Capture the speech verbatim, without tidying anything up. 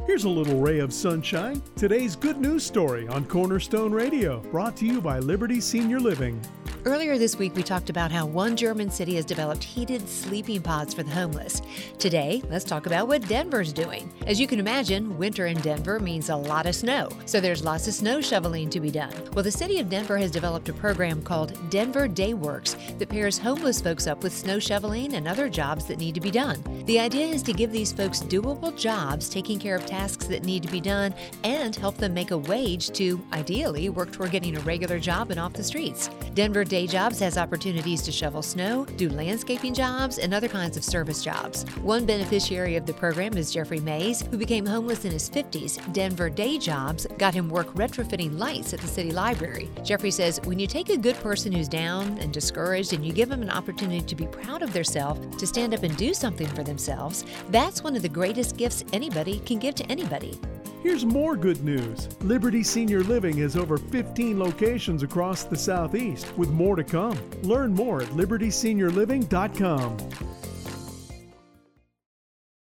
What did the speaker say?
Here's a little ray of sunshine. Today's good news story on Cornerstone Radio, brought to you by Liberty Senior Living. Earlier this week, we talked about how one German city has developed heated sleeping pods for the homeless. Today, let's talk about what Denver's doing. As you can imagine, winter in Denver means a lot of snow, so there's lots of snow shoveling to be done. Well, the city of Denver has developed a program called Denver Day Works that pairs homeless folks up with snow shoveling and other jobs that need to be done. The idea is to give these folks doable jobs, taking care of tasks that need to be done, and help them make a wage to, ideally, work toward getting a regular job and off the streets. Denver Day Jobs has opportunities to shovel snow, do landscaping jobs, and other kinds of service jobs. One beneficiary of the program is Jeffrey Mays, who became homeless in his fifties. Denver Day Jobs got him work retrofitting lights at the city library. Jeffrey says, when you take a good person who's down and discouraged and you give them an opportunity to be proud of themselves, to stand up and do something for themselves, that's one of the greatest gifts anybody can give to anybody. Here's more good news. Liberty Senior Living has over fifteen locations across the Southeast, with more to come. Learn more at liberty senior living dot com.